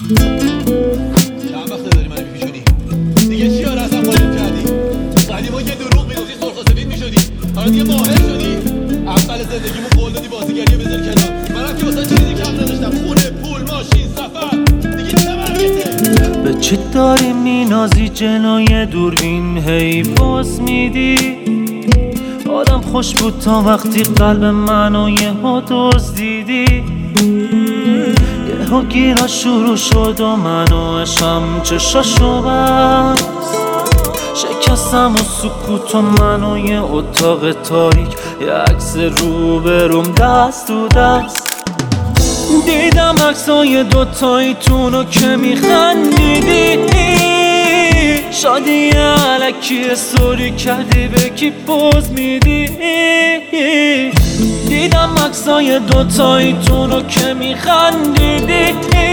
چند وقت داری منو میپیچونی؟ دیگه چی رو اصلا قایم کردی؟ قدیما یه دروغ میگفتی سرخ و سفید میشدی، حالا دیگه ماهر شدی. اول زندگیمو قول دادی بازیگری بذار کنار، منم که واسه چیزی کم نداشتم، خونه، پول، ماشین، سفر. دیگه چه مرگته؟ به چی داری مینازی جلوی دوربین هی باز میدی؟ آدم خوش بود تا وقتی قلب منو یهو دزدیدی. یهو گیرا شروع شد و منو عشقم چشاشو بست. شکستم و سکوت و منو یه اتاق تاریک، یه عکس روبروم دست تو دست. دیدم عکسای دوتاییتونو که میخندیدی، شادی علکی استوری کردی به کی پوز میدی. دیدم عکسای دوتاییتونو که میخندیدی،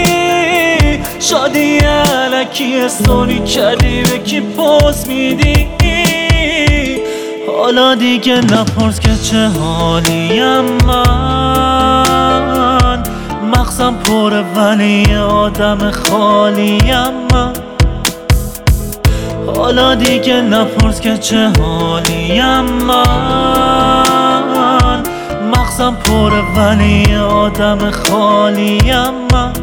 شادی علکی استوری کردی به کی پوز میدی. حالا دیگه نپرس که چه حالیم من، مغزم پره ولی آدم خالیم من. حالا دیگه نپرس که چه حالیم من، مغزم پره ولی آدم خالیم من.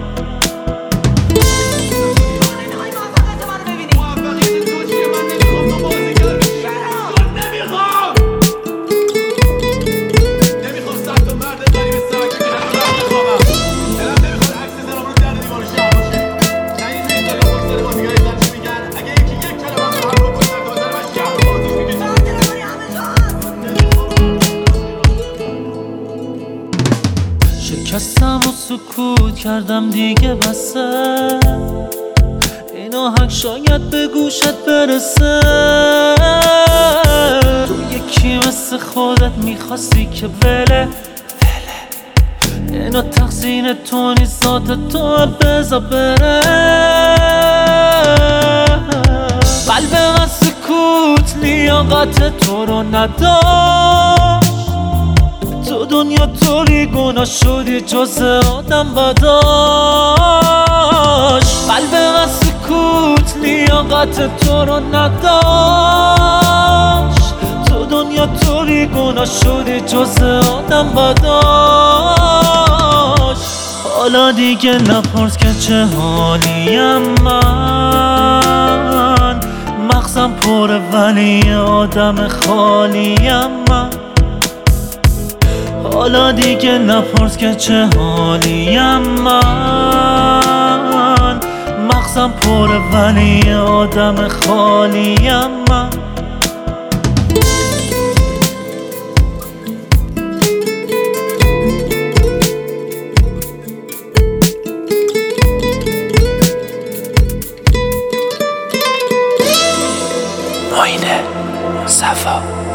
شکستم و سکوت کردم دیگه بسه، این آهنگ شاید به گوشت برسه. تو یکی مثل خودت میخواستی که وله اینو تقصیر تو نیست، ذات تو بذار بره. قلب من سکوت لیاقت تو رو نداشت، تو دنیا طوری گناه شدی جز آدم بداشت. قلب من سکوت لیاقت تو رو نداشت، تو دنیا طوری گناه شدی جز آدم بداشت. حالا دیگه نپرس که چه حالیم من، مغزم پره ولی آدم خالیم من. حالا دیگه نپرس که چه حالیم من، مغزم پره ولی آدم خالیم من. معین صفا